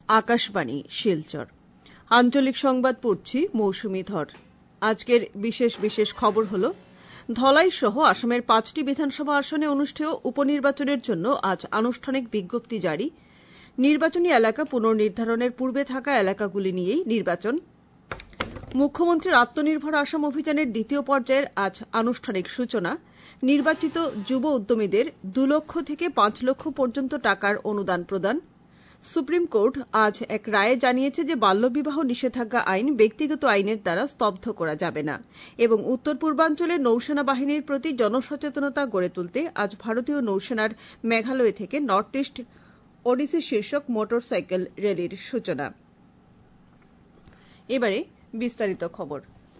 আকাশবাণী শিলচর আঞ্চলিক সংবাদ পড়ছি মৌসুমী ধর। আজকের বিশেষ খবর হল ধলাই সহ আসামের 5টি বিধানসভা আসনে অনুষ্ঠেয় উপনির্বাচনের জন্য আজ আনুষ্ঠানিক বিজ্ঞপ্তি জারি। নির্বাচনী এলাকা পুনর্নির্ধারণের পূর্বে থাকা এলাকাগুলি নিয়েই নির্বাচন। মুখ্যমন্ত্রীর আত্মনির্ভর আসাম অভিযানের দ্বিতীয় পর্যায়ের আজ আনুষ্ঠানিক সূচনা। নির্বাচিত যুব উদ্যমীদের 2 লক্ষ থেকে 5 লক্ষ পর্যন্ত টাকার অনুদান প্রদান। সুপ্রিম কোর্ট আজ এক রায়ে জানিয়েছে যে বাল্যবিবাহ নিষেধাজ্ঞা আইন ব্যক্তিগত আইনের দ্বারা স্তব্ধ করা যাবে না এবং উত্তর পূর্বাঞ্চলে নৌসেনা বাহিনীর প্রতি জনসচেতনতা গড়ে তুলতে আজ ভারতীয় নৌসেনার মেঘালয় থেকে নর্থ ইস্ট ওডিসি শীর্ষক মোটরসাইকেল র্যালির সূচনা। এবারে বিস্তারিত খবর।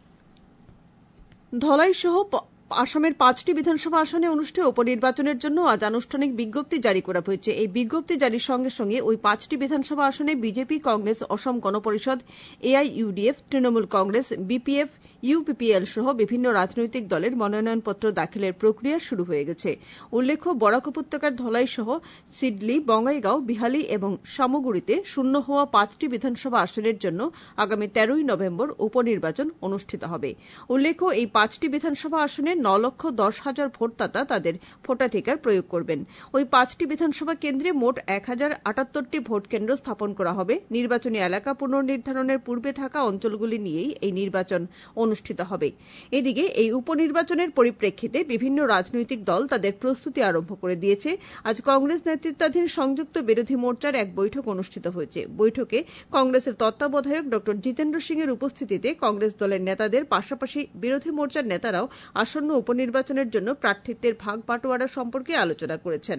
ধলাই সহ আসামের 5টি বিধানসভা আসনে অনুষ্ঠেয় উপনির্বাচনের জন্য আজ আনুষ্ঠানিক বিজ্ঞপ্তি জারি করা হয়েছে। এই বিজ্ঞপ্তি জারির সঙ্গে সঙ্গে ওই 5টি বিধানসভা আসনে BJP, Congress, Asom Gana Parishad, AIUDF, Trinamool Congress, BPF, UPPL সহ বিভিন্ন রাজনৈতিক দলের মনোনয়নপত্র দাখিলের প্রক্রিয়া শুরু হয়ে গেছে। উল্লেখ্য, বরাক উপত্যকার ধলাই সহ সিডলি, বঙ্গাইগাঁও, বিহালি এবং সামগুড়িতে শূন্য হওয়া 5টি বিধানসভা আসনের জন্য আগামী 13ই নভেম্বর উপনির্বাচন অনুষ্ঠিত হবে। উল্লেখ্য, এই 5টি বিধানসভা আসনে 9,10,000 ভোটদাতা তাদের ভোটাধিকার প্রয়োগ করবেন। ওই 5টি বিধানসভা কেন্দ্রে মোট 1078টি ভোট কেন্দ্র স্থাপন করা হবে। নির্বাচনী এলাকা পুনর্নির্ধারণের পূর্বে থাকা অঞ্চলগুলি নিয়েই এই নির্বাচন অনুষ্ঠিত হবে। এদিকে এই উপনির্বাচনের পরিপ্রেক্ষিতে বিভিন্ন রাজনৈতিক দল তাদের প্রস্তুতি আরম্ভ করে দিয়েছে। আজ কংগ্রেস নেতৃত্বাধীন সংযুক্ত বিরোধী মোর্চার এক বৈঠক অনুষ্ঠিত হয়েছে। বৈঠকে কংগ্রেসের তত্ত্বাবধায়ক ড জিতেন্দ্র সিং এর উপস্থিতিতে কংগ্রেস দলের নেতাদের পাশাপাশি বিরোধী মোর্চার নেতারাও আসন্ন উপনির্বাচনের জন্য প্রার্থিত্বের ভাগ বাটোয়ারা সম্পর্কে আলোচনা করেছেন।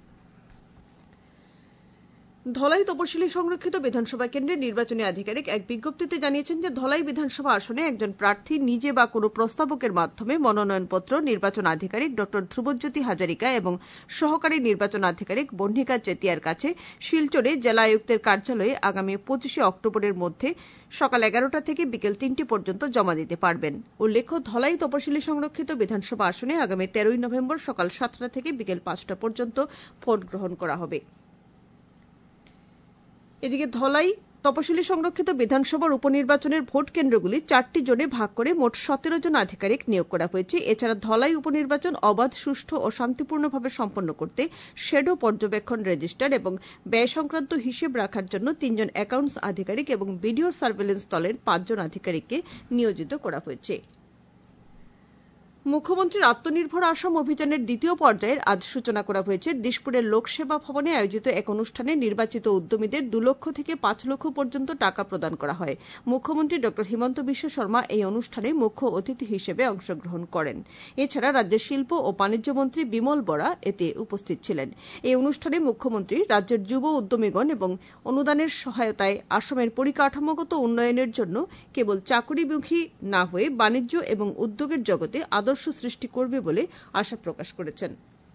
ধলাই তপশিলি সংরক্ষিত বিধানসভা কেন্দ্রের নির্বাচনী আধিকারিক এক বিজ্ঞপ্তিতে জানিয়েছেন যে ধলাই বিধানসভা আসনে একজন প্রার্থী নিজে বা কোনো প্রস্তাবকের মাধ্যমে মনোনয়নপত্র নির্বাচন আধিকারিক ড ধ্রুবজ্যোতি হাজারিকা এবং সহকারী নির্বাচন আধিকারিক বর্ণিকা চেতিয়ার কাছে শিলচরে জেলা আয়ুক্তের কার্যালয়ে আগামী 25শে অক্টোবরের মধ্যে সকাল 11টা থেকে বিকেল 3টি পর্যন্ত জমা দিতে পারবেন। উল্লেখ্য, ধলাই তপশিলি সংরক্ষিত বিধানসভা আসনে আগামী 13ই নভেম্বর সকাল 7টা থেকে বিকেল 5টা পর্যন্ত ভোট গ্রহণ করা হবে। এদিকে ধলাই তপশিলি সংরক্ষিত বিধানসভার উপনির্বাচনের ভোট কেন্দ্রগুলি 4টি জোনে ভাগ করে মোট 17 জন আধিকারিক নিয়োগ করা হয়েছে। এছাড়া ধলাই উপনির্বাচন অবাধ, সুষ্ঠু ও শান্তিপূর্ণভাবে সম্পন্ন করতে শ্যাডো পর্যবেক্ষণ রেজিস্টার এবং ব্যয় সংক্রান্ত হিসেব রাখার জন্য 3 জন অ্যাকাউন্টস আধিকারিক এবং ভিডিও সার্ভেলেন্স দলের 5 জন আধিকারিককে নিয়োজিত করা হয়েছে। মুখ্যমন্ত্রীর আত্মনির্ভর আসাম অভিযানের দ্বিতীয় পর্যায়ের আজ সূচনা করা হয়েছে। দিশপুরের লোকসেবা ভবনে আয়োজিত এক অনুষ্ঠানে নির্বাচিত উদ্যমীদের 2 লক্ষ থেকে 5 লক্ষ পর্যন্ত টাকা প্রদান করা হয়। মুখ্যমন্ত্রী ড হিমন্ত বিশ্ব শর্মা এই অনুষ্ঠানে মুখ্য অতিথি হিসেবে অংশগ্রহণ করেন। এছাড়া রাজ্যের শিল্প ও বাণিজ্য মন্ত্রী বিমল বরা এতে উপস্থিত ছিলেন। এই অনুষ্ঠানে মুখ্যমন্ত্রী রাজ্যের যুব উদ্যমীগণ এবং অনুদানের সহায়তায় আসামের পরিকাঠামোগত উন্নয়নের জন্য কেবল চাকুরিমুখী না হয়ে বাণিজ্য এবং উদ্যোগের জগতে আদর্শ সৃষ্টি করবে বলে আশা প্রকাশ করেছেন।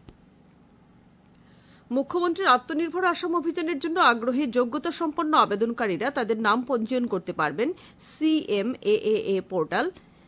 মুখ্যমন্ত্রীর আত্মনির্ভর আসাম অভিযানের জন্য আগ্রহী যোগ্যতা সম্পন্ন আবেদনকারীরা তাদের নাম পঞ্জীয়ন করতে পারবেন CMAAA পোর্টাল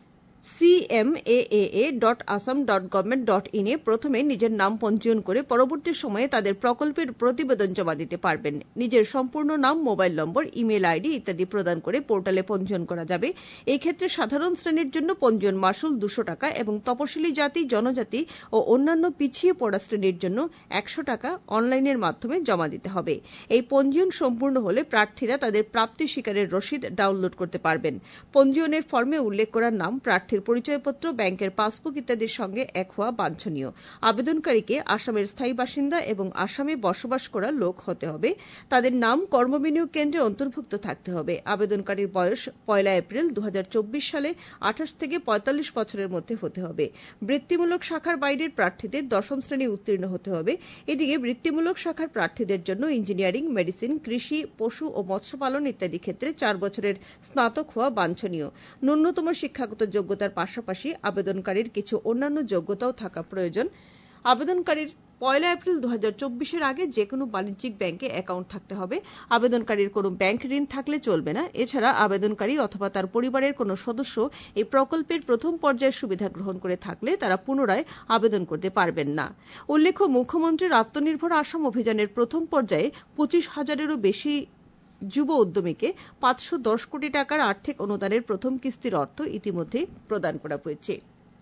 cmaa.assam.government.in এ প্রথমে নিজের নাম পঞ্জীয়ন করে পরবর্তী সময়ে তাদের প্রকল্পের প্রতিবেদন জমা দিতে পারবেন। নিজের সম্পূর্ণ নাম, মোবাইল নম্বর, ইমেল আইডি ইত্যাদি প্রদান করে পোর্টালে পঞ্জীয়ন করা যাবে। এই ক্ষেত্রে সাধারণ শ্রেণীর জন্য পঞ্জীয়ন মাশুল 200 টাকা এবং তপশিলি জাতি, জনজাতি ও অন্যান্য পিছিয়ে পড়া শ্রেণীর জন্য 100 টাকা অনলাইনের মাধ্যমে জমা দিতে হবে। এই পঞ্জীয়ন সম্পূর্ণ হলে প্রার্থীরা তাদের প্রাপ্তি স্বীকারের রসিদ ডাউনলোড করতে পারবেন। পঞ্জীয়নের ফর্মে উল্লেখ করা নাম, প্রার্থীর পরিচয়পত্র, ব্যাংকের পাসবুক ইত্যাদির সঙ্গে এক হওয়া বাঞ্ছনীয়। আবেদনকারীকে আসামের স্থায়ী বাসিন্দা এবং আসামে বসবাস করা লোক হতে হবে। তাদের নাম কর্মবিনিয়োগ কেন্দ্রে অন্তর্ভুক্ত থাকতে হবে। আবেদনকারীর বয়স 1 এপ্রিল 2024 সালে 28 থেকে 45 বছরের মধ্যে হতে হবে। বৃত্তিমূলক শাখার বাইরের প্রার্থীদের 10ম শ্রেণী উত্তীর্ণ হতে হবে। এদিকে বৃত্তিমূলক শাখার প্রার্থীদের জন্য ইঞ্জিনিয়ারিং, মেডিসিন, কৃষি, পশু ও মৎস্য পালন ইত্যাদি ক্ষেত্রে 4 বছরের স্নাতক হওয়া বাঞ্ছনীয়। ন্যূনতম শিক্ষাগত যোগ্যতার পাশাপাশি আবেদনকারীর কিছু অন্যান্য যোগ্যতাও থাকা প্রয়োজন। আবেদনকারীর 1 এপ্রিল 2024 আগে যেকোনো বাণিজ্যিক ব্যাংকে অ্যাকাউন্ট থাকতে হবে। আবেদনকারীর কোনো ব্যাংক ঋণ থাকলে চলবে না। এছাড়া আবেদনকারী অথবা তার পরিবারের কোনো সদস্য এই প্রকল্পের প্রথম পর্যায়ের সুবিধা গ্রহণ করে থাকলে তারা পুনরায় আবেদন করতে পারবেন না। উল্লেখ্য, মুখ্যমন্ত্রীর আত্মনির্ভর আসাম অভিযানের প্রথম পর্যায়ে 25,000-এরও বেশি যুব উদ্যমীকে 510 কোটি টাকার আর্থিক অনুদানের প্রথম কিস্তির অর্থ ইতিমধ্যে প্রদান করা হয়েছে।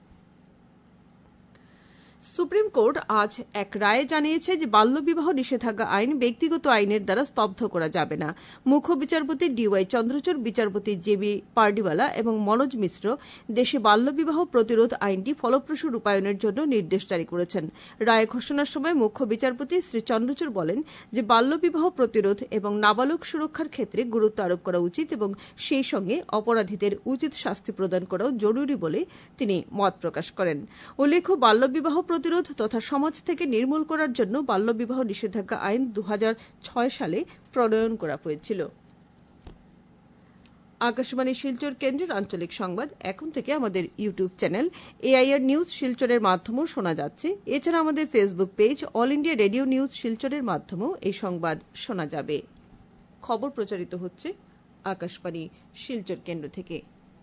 সুপ্রিম কোর্ট আজ এক রায়ে জানিয়েছে যে বাল্যবিবাহ নিষেধাজ্ঞা আইন ব্যক্তিগত আইনের দ্বারা স্তব্ধ করা যাবে না। মুখ্য বিচারপতি DY চন্দ্রচূড়, বিচারপতি JB পার্ডিওয়ালা এবং মনোজ মিশ্র দেশে বাল্যবিবাহ প্রতিরোধ আইনটি ফলপ্রসূ রূপায়ণের জন্য নির্দেশ জারি করেছেন। রায় ঘোষণার সময় মুখ্য বিচারপতি শ্রী চন্দ্রচূড় বলেন যে বাল্যবিবাহ প্রতিরোধ এবং নাবালক সুরক্ষার ক্ষেত্রে গুরুত্ব আরোপ করা উচিত এবং সেই সঙ্গে অপরাধীদের উচিত শাস্তি প্রদান করাও জরুরি বলে তিনি মত প্রকাশ করেন। উল্লেখ্য, বাল্যবিবাহ প্রতিরোধ তথা সমাজ থেকে নির্মূল করার জন্য বাল্যবিবাহ নিষেধাজ্ঞা আইন 2006 সালে প্রণয়ন করা হয়েছিল। আকাশবাণী শিলচর কেন্দ্রের আঞ্চলিক সংবাদ এখন থেকে আমাদের ইউটিউব চ্যানেল AIR নিউজ শিলচরের মাধ্যমেও শোনা যাচ্ছে। এছাড়া আমাদের Facebook page all India radio news শিলচরের মাধ্যমেও এই সংবাদ শোনা যাবে। খবর প্রচারিত হচ্ছে আকাশবাণী শিলচর কেন্দ্র থেকে।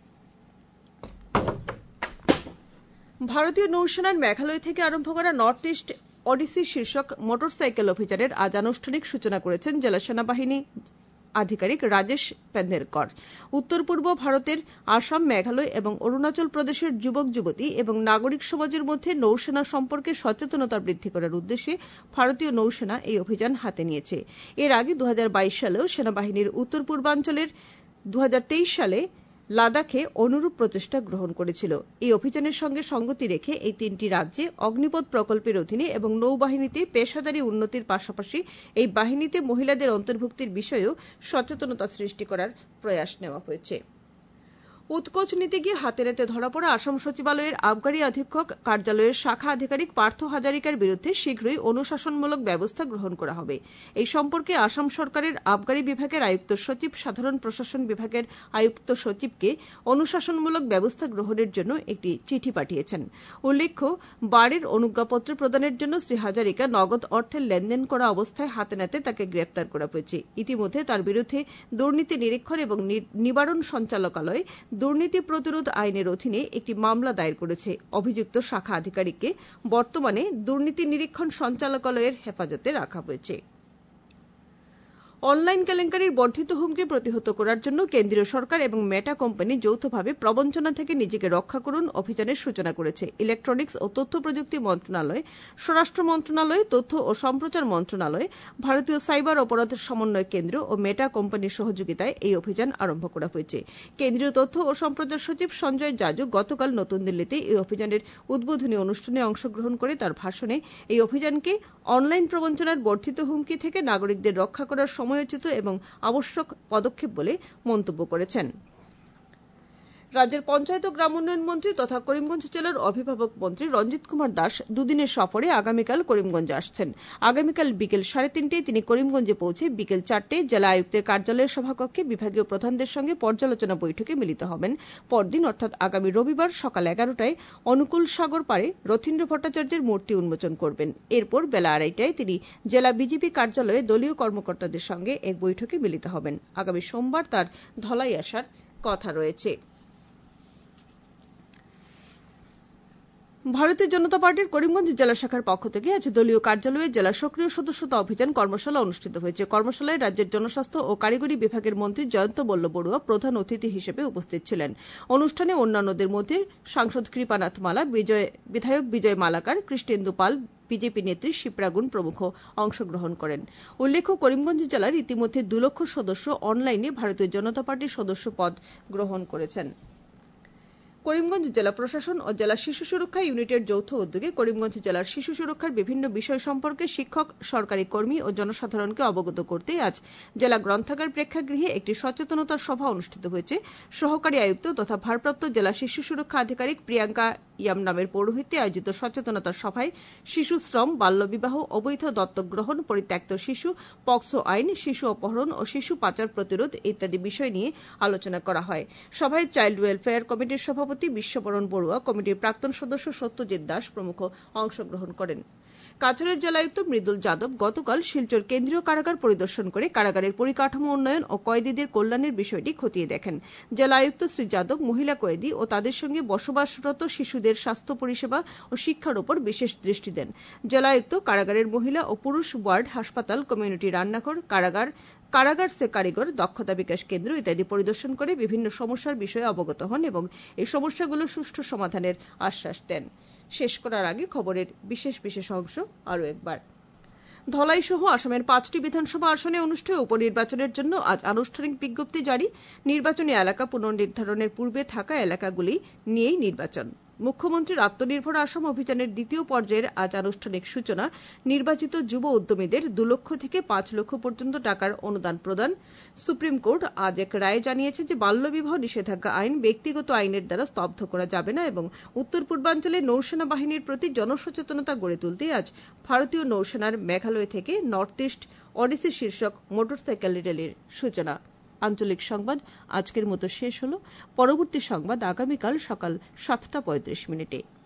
ভারতীয় নৌসেনার মেঘালয় থেকে আরম্ভ করা নর্থ ইস্ট ওডিসি শীর্ষক মোটরসাইকেল অভিযানের আজ আনুষ্ঠানিক সূচনা করেছেন জেলা সেনাবাহিনী আধিকারিক রাজেশ পেন্নেরকর। উত্তর পূর্ব ভারতের আসাম, মেঘালয় এবং অরুণাচল প্রদেশের যুবক যুবতী এবং নাগরিক সমাজের মধ্যে নৌসেনা সম্পর্কে সচেতনতা বৃদ্ধি করার উদ্দেশ্যে ভারতীয় নৌসেনা এই অভিযান হাতে নিয়েছে। এর আগে 2022 সালেও সেনাবাহিনীর উত্তর পূর্বাঞ্চলের 2023 সালে লাদাখে অনুরূপ প্রচেষ্টা গ্রহণ করেছিল। এই অভিযানের সঙ্গে সঙ্গতি রেখে এই তিনটি রাজ্যে অগ্নিপথ প্রকল্পের অধীনে এবং নৌবাহিনীতে পেশাদারী উন্নতির পাশাপাশি এই বাহিনীতে মহিলাদের অন্তর্ভুক্তির বিষয়েও সচেতনতা সৃষ্টি করার প্রয়াস নেওয়া হয়েছে। উৎকোচ নিতে গিয়ে হাতে নাতে ধরা পড়া আসাম সচিবালয়ের আবগারি অধীক্ষক কার্যালয়ের শাখা আধিকারিক পার্থ হাজারিকার বিরুদ্ধে শীঘ্রই অনুশাসনমূলক ব্যবস্থা গ্রহণ করা হবে। এই সম্পর্কে আসাম সরকারের আবগারি বিভাগের আয়ুক্ত সচিব সাধারণ প্রশাসন বিভাগের আয়ুক্ত সচিবকে অনুশাসনমূলক ব্যবস্থা গ্রহণের জন্য একটি চিঠি পাঠিয়েছেন। উল্লেখ্য, বাড়ির অনুজ্ঞাপত্র প্রদানের জন্য শ্রী হাজারিকা নগদ অর্থের লেনদেন করা অবস্থায় হাতে নাতে তাকে গ্রেপ্তার করা হয়েছে। ইতিমধ্যে তার বিরুদ্ধে দুর্নীতি নিরীক্ষণ এবং নিবারণ সঞ্চালকালয় দুর্নীতি প্রতিরোধ আইনের অধীনে একটি মামলা দায়ের করেছে। অভিযুক্ত শাখা আধিকারিককে বর্তমানে দুর্নীতি নিরীক্ষণ সঞ্চালকালয়ের হেফাজতে রাখা হয়েছে। অনলাইন কেলেঙ্কারির বর্ধিত হুমকি প্রতিহত করার জন্য কেন্দ্রীয় সরকার এবং মেটা কোম্পানি যৌথভাবে প্রবঞ্চনা থেকে নিজেকে রক্ষা করুন অভিযানের সূচনা করেছে। ইলেকট্রনিক্স ও তথ্য প্রযুক্তি মন্ত্রণালয়, স্বরাষ্ট্র মন্ত্রণালয়, তথ্য ও সম্প্রচার মন্ত্রণালয়, ভারতীয় সাইবার অপরাধ সমন্বয় কেন্দ্র ও মেটা কোম্পানির সহযোগিতায় এই অভিযান আরম্ভ করা হয়েছে। কেন্দ্রীয় তথ্য ও সম্প্রচার সচিব সঞ্জয় জাজু গতকাল নতুন দিল্লিতে এই অভিযানের উদ্বোধনী অনুষ্ঠানে অংশগ্রহণ করে তার ভাষণে এই অভিযানকে অনলাইন প্রবঞ্চনার বর্ধিত হুমকি থেকে নাগরিকদের রক্ষা করার সময়োচিত এবং আবশ্যক পদক্ষেপ বলে মন্তব্য করেছেন। রাজ্যের পঞ্চায়েত ও গ্রাম উন্নয়ন মন্ত্রী তথা করিমগঞ্জ জেলার অভিভাবক মন্ত্রী রঞ্জিত কুমার দাস দুদিনের সফরে আগামীকাল করিমগঞ্জে আসছেন। আগামীকাল বিকেল 3:30টায় তিনি করিমগঞ্জে পৌঁছে বিকেল 4টায় জেলা আয়ুক্তের কার্যালয়ের সভাকক্ষে বিভাগীয় প্রধানদের সঙ্গে পর্যালোচনা বৈঠকে মিলিত হবেন। পরদিন অর্থাৎ আগামী রবিবার সকাল 11টায় অনুকূল সাগর পাড়ে রথীন্দ্র ভট্টাচার্যের মূর্তি উন্মোচন করবেন। এরপর বেলা 2:30টায় তিনি জেলা বিজেপি কার্যালয়ে দলীয় কর্মকর্তাদের সঙ্গে এক বৈঠকে মিলিত হবেন। আগামী সোমবার তার ধলাই আসার কথা রয়েছে। ভারতীয় জনতা পার্টির করিমগঞ্জ জেলা শাখার পক্ষ থেকে আজ দলীয় কার্যালয়ে জেলা সক্রিয় সদস্যতা অভিযান কর্মশালা অনুষ্ঠিত হয়েছে। কর্মশালায় রাজ্যের জনস্বাস্থ্য ও কারিগরি বিভাগের মন্ত্রী জয়ন্ত বল্ল বড়ুয়া প্রধান অতিথি হিসেবে উপস্থিত ছিলেন। অনুষ্ঠানে অন্যান্যদের মধ্যে সাংসদ কৃপানাথ মালা, বিধায়ক বিজয় মালাকার, কৃষ্ণেন্দু পাল, বিজেপি নেত্রী শিপ্রা গুণ প্রমুখ অংশগ্রহণ করেন। উল্লেখ্য, করিমগঞ্জ জেলার ইতিমধ্যে 2 লক্ষ সদস্য অনলাইনে ভারতীয় জনতা পার্টির সদস্য পদ গ্রহণ করেছেন। করিমগঞ্জ জেলা প্রশাসন ও জেলা শিশু সুরক্ষা ইউনিটের যৌথ উদ্যোগে করিমগঞ্জ জেলার শিশু সুরক্ষার বিভিন্ন বিষয় সম্পর্কে শিক্ষক, সরকারি কর্মী ও জনসাধারণকে অবগত করতে আজ জেলা গ্রন্থাগার প্রেক্ষাগৃহে একটি সচেতনতা সভা অনুষ্ঠিত হয়েছে। সহকারী আয়ুক্ত তথা ভারপ্রাপ্ত জেলা শিশু সুরক্ষা আধিকারিক প্রিয়াঙ্কা ইয়াম নামের পৌরোহিত্যে আয়োজিত সচেতনতা সভায় শিশু শ্রম, বাল্যবিবাহ, অবৈধ দত্তক গ্রহণ, পরিত্যক্ত শিশু, পক্সো আইন, শিশু অপহরণ ও শিশু পাচার প্রতিরোধ ইত্যাদি বিষয় নিয়ে আলোচনা করা হয়। সভায় চাইল্ড ওয়েলফেয়ার কমিটির সভাপতি বিশ্ববরণ বড়ুয়া, কমিটির প্রাক্তন সদস্য সত্যজিৎ দাস প্রমুখ অংশগ্রহণ করেন। কাছাড়ের জেলায়ুক্ত মৃদুল যাদব গতকাল শিলচর কেন্দ্রীয় কারাগার পরিদর্শন করে কারাগারের পরিকাঠামো উন্নয়ন ও কয়েদিদের কল্যাণের বিষয়টি খতিয়ে দেখেন। জেলায়ুক্ত শ্রী যাদব মহিলা কয়েদি ও তাদের সঙ্গে বসবাসরত শিশুদের স্বাস্থ্য পরিষেবা ও শিক্ষার উপর বিশেষ দৃষ্টি দেন। জেলায়ুক্ত কারাগারের মহিলা ও পুরুষ ওয়ার্ড, হাসপাতাল, কমিউনিটি রান্নাঘর, কারাগার সে কারিগর, দক্ষতা বিকাশ কেন্দ্র ইত্যাদি পরিদর্শন করে বিভিন্ন সমস্যার বিষয়ে অবগত হন এবং এই সমস্যাগুলো সুষ্ঠু সমাধানের আশ্বাস দেন। শেষ করার আগে খবরের বিশেষ অংশ আরও একবার। ধলাই সহ আসামের 5টি বিধানসভা আসনে অনুষ্ঠেয় উপনির্বাচনের জন্য আজ আনুষ্ঠানিক বিজ্ঞপ্তি জারি। নির্বাচনী এলাকা পুনর্নির্ধারণের পূর্বে থাকা এলাকাগুলি নিয়েই নির্বাচন। মুখ্যমন্ত্রীর আত্মনির্ভর আসাম অভিযানের দ্বিতীয় পর্যায়ের আজ আনুষ্ঠানিক সূচনা। নির্বাচিত যুব উদ্যমীদের 2 লক্ষ থেকে 5 লক্ষ পর্যন্ত টাকার অনুদান প্রদান। সুপ্রিম কোর্ট আজ এক রায়ে জানিয়েছে যে বাল্যবিবাহ নিষেধাজ্ঞা আইন ব্যক্তিগত আইনের দ্বারা স্তব্ধ করা যাবে না এবং উত্তর পূর্বাঞ্চলে নৌসেনা বাহিনীর প্রতি জনসচেতনতা গড়ে তুলতে আজ ভারতীয় নৌসেনার মেঘালয় থেকে নর্থ ইস্ট ওডিসি শীর্ষক মোটরসাইকেল র্যালির সূচনা। আঞ্চলিক সংবাদ আজকের মতো শেষ হলো। পরবর্তী সংবাদ আগামীকাল সকাল 7:35